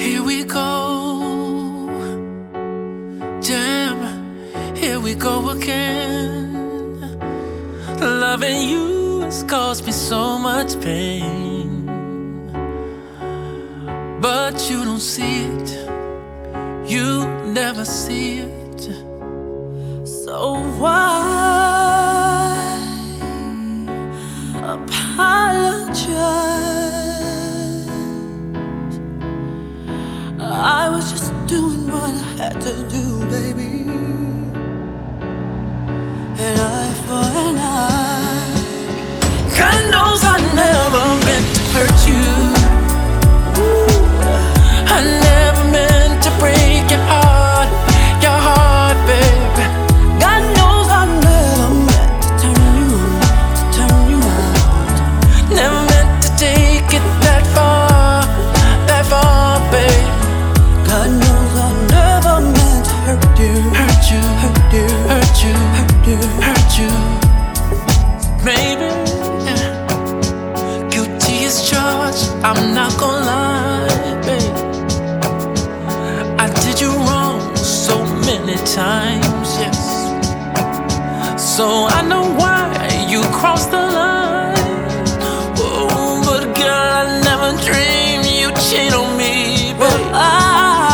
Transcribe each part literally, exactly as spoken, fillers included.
Here we go, damn, here we go again. Loving you has caused me so much pain, but you don't see it, you never see it. So why apologize? I was just doing what I had to do, baby. And eye for an eye. God knows I never meant to hurt you. I never meant to break your heart, your heart, baby. God knows I never meant to turn you on, to turn you out. Never meant to take it that far, that far, baby. God knows I never meant to hurt you, hurt you, hurt you, hurt you, hurt you, hurt you. Baby, guilty as charged, I'm not gonna lie, baby. I did you wrong so many times, yes. So I know why you crossed the line. Oh, but girl, I never dreamed you'd cheat on me, baby. I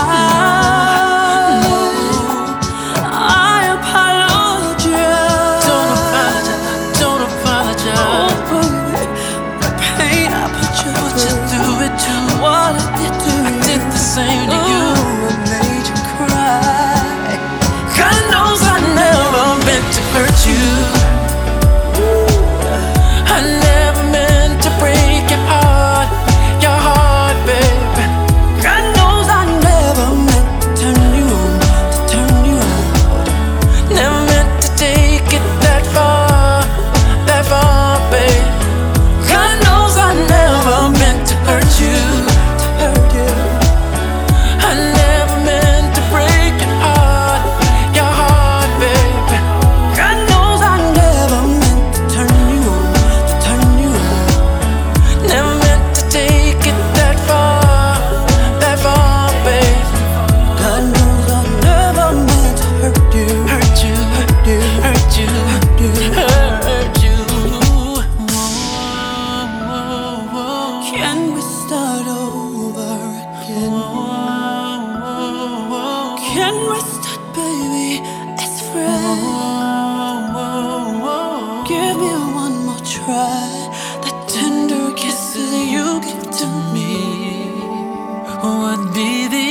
same to you. Ooh, I made you cry. God knows I never meant to hurt you. I never meant to break your heart, your heart, baby. God knows I never meant to turn you on, to turn you on. Never meant to take it that far, that far, baby. God knows I never meant to hurt you, to hurt you. I never meant to break your heart, your heart, baby. God knows I never meant to turn you on, to turn you on. Never meant to take it that far, that far, baby. God knows I never meant to hurt you, hurt you, hurt you, hurt you, hurt you, hurt you. Whoa, whoa, whoa. Can we start over again? Can we start, baby, as friends? Give me one more try. That tender kisses you give to me would be the